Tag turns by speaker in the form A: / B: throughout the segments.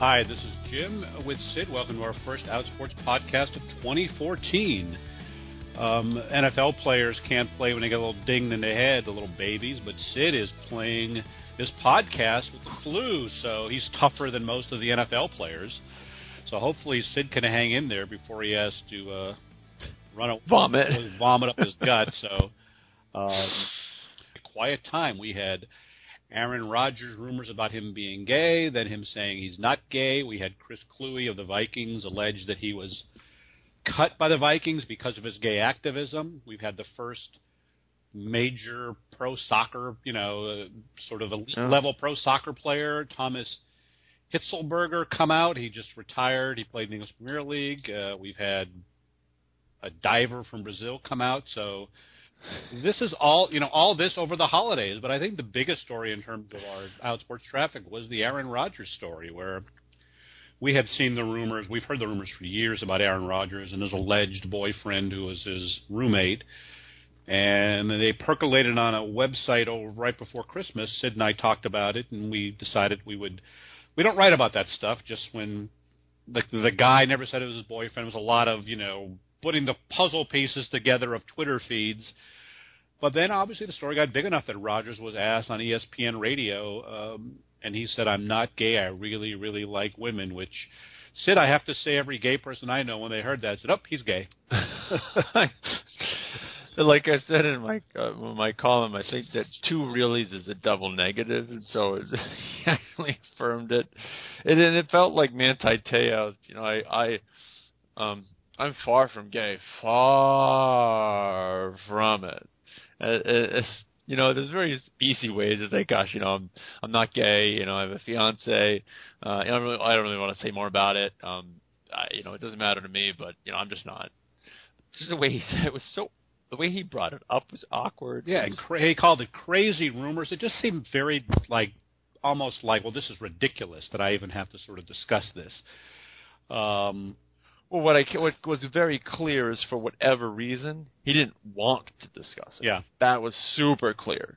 A: Hi, this is Jim with Sid. Welcome to our first Outsports podcast of 2014. NFL players can't play when they get a little dinged in the head, the little babies, but Sid is playing this podcast with the flu, so he's tougher than most of the NFL players. So hopefully Sid can hang in there before he has to vomit up his gut. So a quiet time. We had Aaron Rodgers rumors about him being gay, then him saying he's not gay. We had Chris Kluwe of the Vikings allege that he was cut by the Vikings because of his gay activism. We've had the first major pro soccer, sort of elite level pro soccer player, Thomas Hitzlsperger, come out. He just retired. He played in the English Premier League. We've had a diver from Brazil come out. So this is all this over the holidays. But I think the biggest story in terms of our Outsports traffic was the Aaron Rodgers story, where we had seen the rumors. We've heard the rumors for years about Aaron Rodgers and his alleged boyfriend who was his roommate. And they percolated on a website right before Christmas. Sid and I talked about it, and we decided we don't write about that stuff just when the guy never said it was his boyfriend. It was a lot of, putting the puzzle pieces together of Twitter feeds. But then, obviously, the story got big enough that Rodgers was asked on ESPN radio, and he said, "I'm not gay. I really, really like women," which, Sid, I have to say every gay person I know, when they heard that, said, "Oh, he's gay."
B: Like I said in my column, I think that two reallys is a double negative, and so he actually affirmed it. And it felt like Manti Te'o. I'm far from gay, far from it. There's very easy ways to say, "Gosh, I'm not gay. I have a fiance. I don't really want to say more about it. It doesn't matter to me, but I'm just not." Just the way he said it was so. The way he brought it up was awkward.
A: Yeah, he called it crazy rumors. It just seemed very almost like, well, this is ridiculous that I even have to sort of discuss this.
B: What was very clear is, for whatever reason, he didn't want to discuss it.
A: Yeah.
B: That was super clear.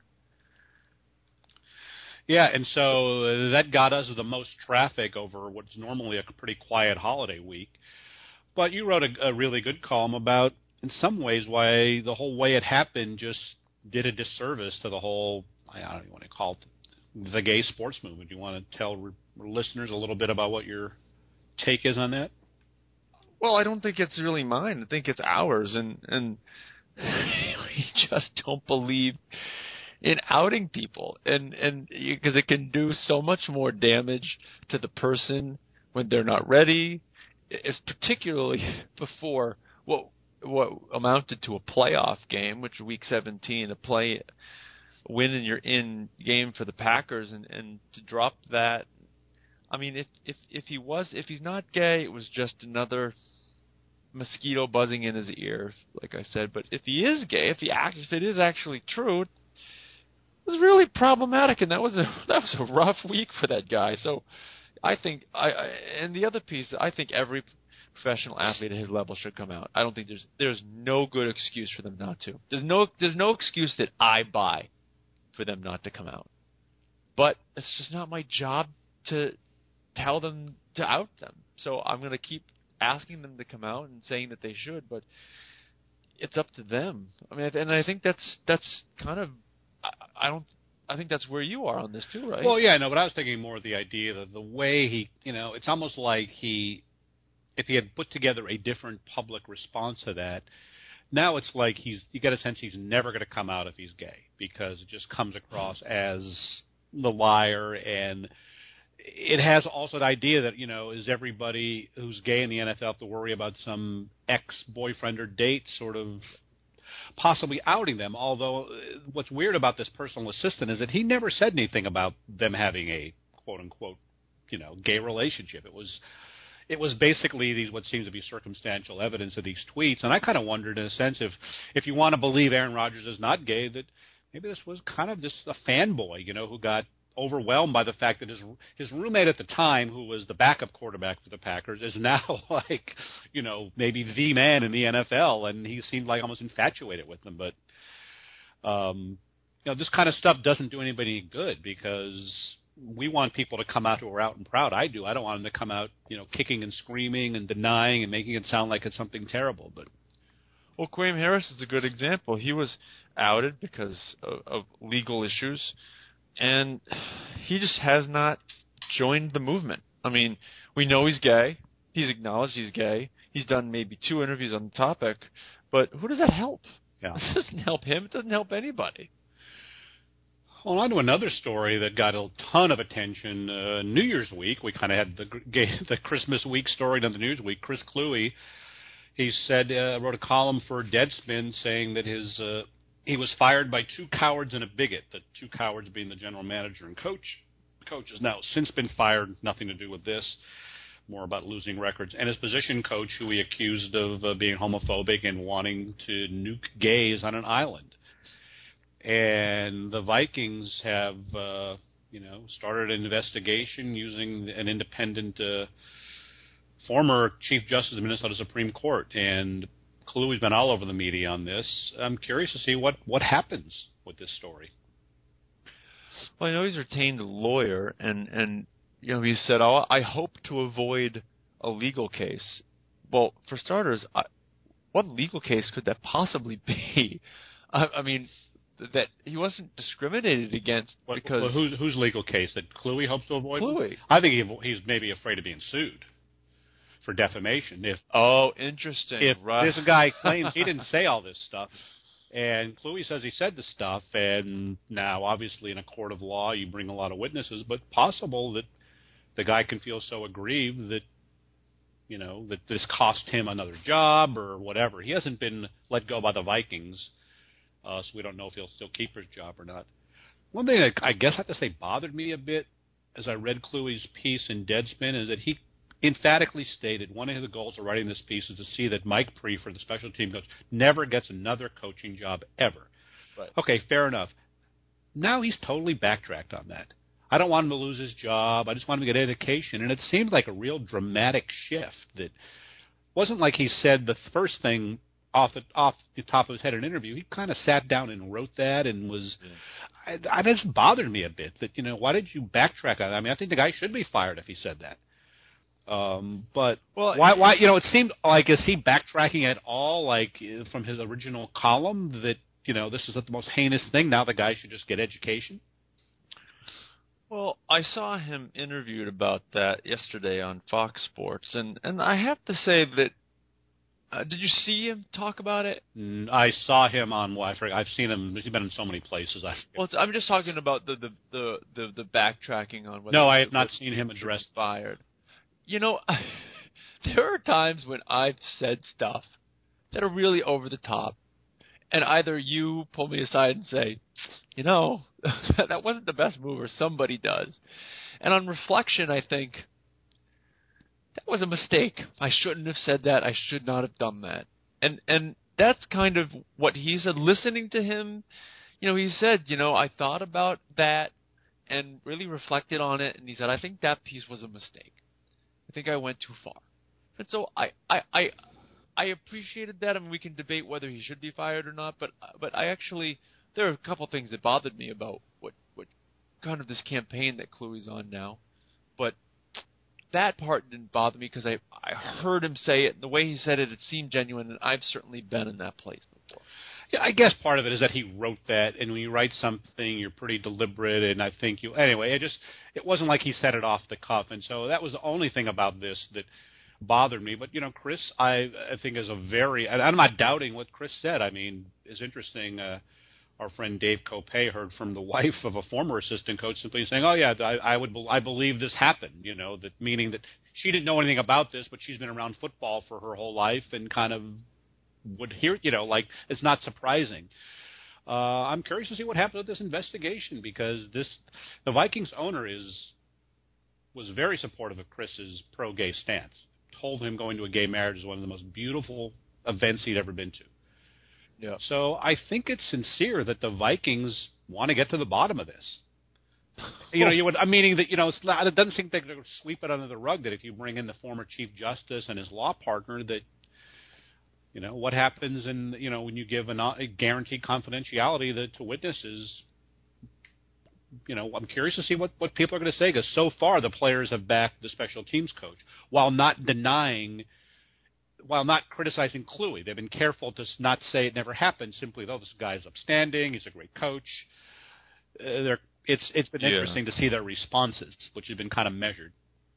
A: Yeah, and so that got us the most traffic over what's normally a pretty quiet holiday week. But you wrote a really good column about, in some ways, why the whole way it happened just did a disservice to the whole, I don't even want to call it the gay sports movement. Do you want to tell listeners a little bit about what your take is on that?
B: Well, I don't think it's really mine. I think it's ours, and we just don't believe in outing people, and because it can do so much more damage to the person when they're not ready. It's particularly before what amounted to a playoff game, which Week 17, win in your in game for the Packers, and to drop that. I mean, if he's not gay, it was just another mosquito buzzing in his ear, like I said. But if he is gay, if it is actually true, it was really problematic, and that was a rough week for that guy. So I think and the other piece, I think every professional athlete at his level should come out. I don't think there's no good excuse for them not to. There's no excuse that I buy for them not to come out. But it's just not my job to tell them to out them. So I'm going to keep asking them to come out and saying that they should, but it's up to them. I mean, and I think that's kind of I think that's where you are on this too, right?
A: Well, yeah, no, but I was thinking more of the idea that the way he, it's almost like if he had put together a different public response to that, now it's like you get a sense he's never going to come out if he's gay, because it just comes across as the liar. And it has also the idea that, is everybody who's gay in the NFL have to worry about some ex-boyfriend or date sort of possibly outing them. Although what's weird about this personal assistant is that he never said anything about them having a quote-unquote, gay relationship. It was basically what seems to be circumstantial evidence of these tweets. And I kind of wondered, in a sense, if you want to believe Aaron Rodgers is not gay, that maybe this was kind of just a fanboy, who got overwhelmed by the fact that his roommate at the time, who was the backup quarterback for the Packers, is now like, maybe the man in the NFL, and he seemed like almost infatuated with them. But, this kind of stuff doesn't do anybody any good, because we want people to come out who are out and proud. I do. I don't want them to come out, kicking and screaming and denying and making it sound like it's something terrible. But
B: well, Quaim Harris is a good example. He was outed because of legal issues, and he just has not joined the movement. I mean, we know he's gay. He's acknowledged he's gay. He's done maybe 2 interviews on the topic, but who does that help?
A: Yeah.
B: It doesn't help him. It doesn't help anybody.
A: Well, on to another story that got a ton of attention. New Year's week, we kind of had the Christmas week story on the Newsweek. Chris Kluwe, he said, wrote a column for Deadspin saying that he was fired by 2 cowards and a bigot. The 2 cowards being the general manager and coach. The coach has now since been fired. Nothing to do with this. More about losing records. And his position coach, who he accused of being homophobic and wanting to nuke gays on an island. And the Vikings have, started an investigation using an independent former Chief Justice of the Minnesota Supreme Court. And Kluwe's been all over the media on this. I'm curious to see what happens with this story.
B: Well, I know he's retained a lawyer, and he said, "Oh, I hope to avoid a legal case." Well, for starters, what legal case could that possibly be? I mean, that he wasn't discriminated against because...
A: Well, whose legal case? That Kluwe hopes to avoid?
B: Kluwe.
A: I think he's maybe afraid of being sued for defamation.
B: Interesting.
A: If
B: right.
A: This guy claims he didn't say all this stuff, and Kluwe says he said the stuff, and now obviously in a court of law you bring a lot of witnesses, but possible that the guy can feel so aggrieved that, that this cost him another job or whatever. He hasn't been let go by the Vikings, so we don't know if he'll still keep his job or not. One thing that I guess I have to say bothered me a bit as I read Kluwe's piece in Deadspin is that he emphatically stated one of the goals of writing this piece is to see that Mike Priefer, the special team coach, never gets another coaching job ever.
B: Right.
A: Okay, fair enough. Now he's totally backtracked on that. I don't want him to lose his job. I just want him to get education. And it seemed like a real dramatic shift. That wasn't like he said the first thing off the top of his head in an interview. He kind of sat down and wrote that and was I just bothered me a bit that, why did you backtrack on that? I mean, I think the guy should be fired if he said that. But why it seemed like, is he backtracking at all, like from his original column that, this is the most heinous thing, now the guy should just get education?
B: Well, I saw him interviewed about that yesterday on Fox Sports, and I have to say that, did you see him talk about it?
A: I saw him on I've seen him. He's been in so many places.
B: I'm just talking about the backtracking on whether.
A: No, I have not seen him address
B: fired. There are times when I've said stuff that are really over the top, and either you pull me aside and say, that wasn't the best move, or somebody does. And on reflection, I think, that was a mistake. I shouldn't have said that. I should not have done that. And that's kind of what he said. Listening to him, he said, I thought about that and really reflected on it, and he said, I think that piece was a mistake. I think I went too far. And so I appreciated that. I mean, we can debate whether he should be fired or not, but I actually, there are a couple things that bothered me about what kind of this campaign that Kluwe's on now. But that part didn't bother me because I heard him say it, and the way he said it seemed genuine, and I've certainly been in that place before.
A: Yeah, I guess part of it is that he wrote that, and when you write something, you're pretty deliberate, and I think anyway, it wasn't like he said it off the cuff, and so that was the only thing about this that bothered me. But, Chris, I think is and I'm not doubting what Chris said. I mean, it's interesting, our friend Dave Copay heard from the wife of a former assistant coach simply saying, "Oh yeah, I believe this happened." That meaning that she didn't know anything about this, but she's been around football for her whole life and kind of would hear, it's not surprising. I'm curious to see what happens with this investigation because the Vikings owner was very supportive of Chris's pro-gay stance. Told him going to a gay marriage is one of the most beautiful events he'd ever been to.
B: Yeah.
A: So I think it's sincere that the Vikings want to get to the bottom of this. Meaning that, it doesn't think they're going to sweep it under the rug that if you bring in the former Chief Justice and his law partner that, what happens when you give a guaranteed confidentiality to witnesses, I'm curious to see what people are going to say, because so far the players have backed the special teams coach while not criticizing Kluwe. They've been careful to not say it never happened, simply, though, this guy's upstanding, he's a great coach. It's been interesting to see their responses, which have been kind of measured.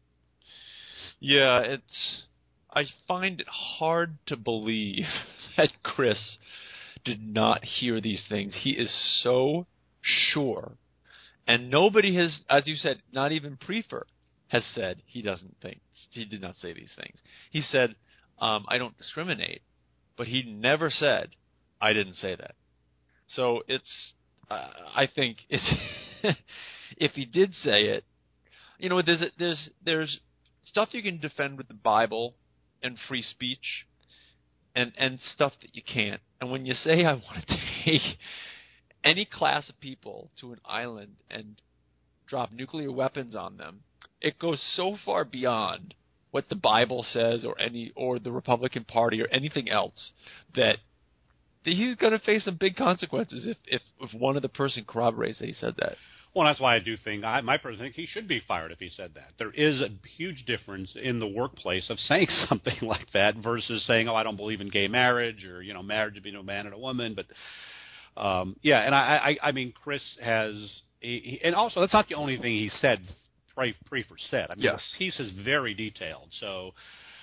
B: Yeah, I find it hard to believe that Chris did not hear these things. He is so sure. And nobody has, as you said, not even Prefer has said he did not say these things. He said, I don't discriminate, but he never said, I didn't say that. So I think it's, if he did say it, there's stuff you can defend with the Bible and free speech and stuff that you can't. And when you say, I want to take any class of people to an island and drop nuclear weapons on them, it goes so far beyond what the Bible says or the Republican Party or anything else that he's going to face some big consequences if one of the person corroborates that he said that.
A: Well, that's why I do think, my person think he should be fired if he said that. There is a huge difference in the workplace of saying something like that versus saying, I don't believe in gay marriage, or, marriage would be no man and a woman. But, and I mean, Chris has, and also that's not the only thing he said, Prefer said. I mean,
B: yes.
A: The piece is very detailed. So,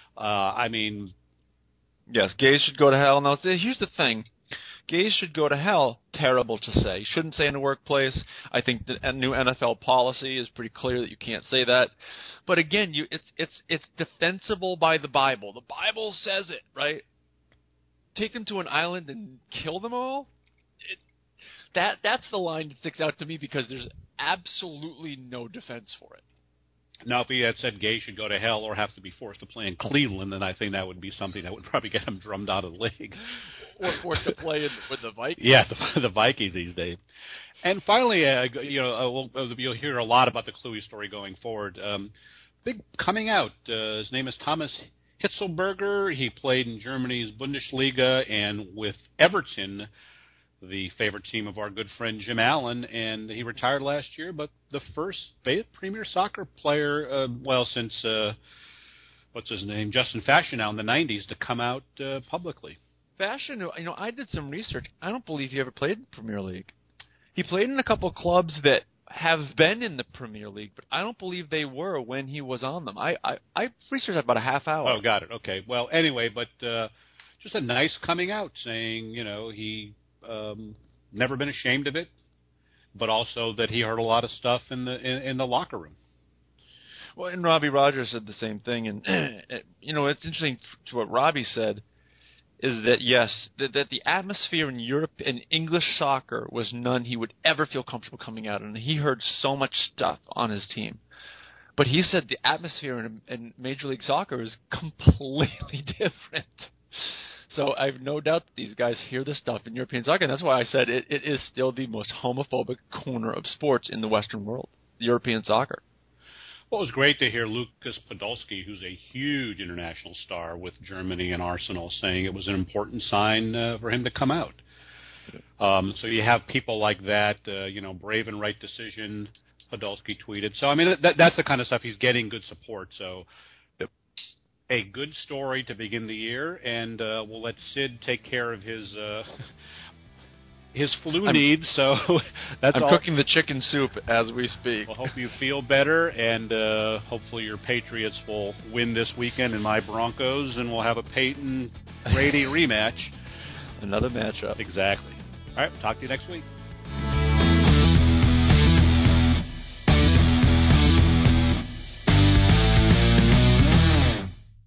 B: yes, gays should go to hell. Now, here's the thing. Gays should go to hell, terrible to say. Shouldn't say in the workplace. I think the new NFL policy is pretty clear that you can't say that. But again, it's defensible by the Bible. The Bible says it, right? Take them to an island and kill them all? That's the line that sticks out to me, because there's absolutely no defense for it.
A: Now, if he had said gays should go to hell or have to be forced to play in Cleveland, then I think that would be something that would probably get him drummed out of the league.
B: Or forced to play with the Vikings.
A: Yeah, the Vikings these days. And finally, you'll hear a lot about the Kluwe story going forward. Big coming out. His name is Thomas Hitzlberger. He played in Germany's Bundesliga and with Everton, the favorite team of our good friend Jim Allen, and he retired last year, but the first Premier Soccer player, since, what's his name, Justin Fashionow in the 90s, to come out publicly.
B: Fashionow, I did some research. I don't believe he ever played in the Premier League. He played in a couple clubs that have been in the Premier League, but I don't believe they were when he was on them. I researched that about a half hour.
A: Oh, got it. Okay. Well, anyway, but just a nice coming out, saying, he never been ashamed of it, but also that he heard a lot of stuff in the locker room.
B: Well, and Robbie Rogers said the same thing, and it's interesting to what Robbie said is that yes, that the atmosphere in Europe and English soccer was none he would ever feel comfortable coming out, and he heard so much stuff on his team. But he said the atmosphere in Major League Soccer is completely different. So I have no doubt that these guys hear this stuff in European soccer, and that's why I said it is still the most homophobic corner of sports in the Western world, European soccer.
A: Well, it was great to hear Lukas Podolski, who's a huge international star with Germany and Arsenal, saying it was an important sign for him to come out. So you have people like that, brave and right decision, Podolski tweeted. So, I mean, that's the kind of stuff he's getting good support. So a good story to begin the year, and we'll let Sid take care of his flu needs. So I'm
B: cooking the chicken soup as we speak.
A: We'll hope you feel better, and hopefully your Patriots will win this weekend, and my Broncos, and we'll have a Peyton Brady rematch.
B: Another matchup.
A: Exactly. All right, talk to you next week.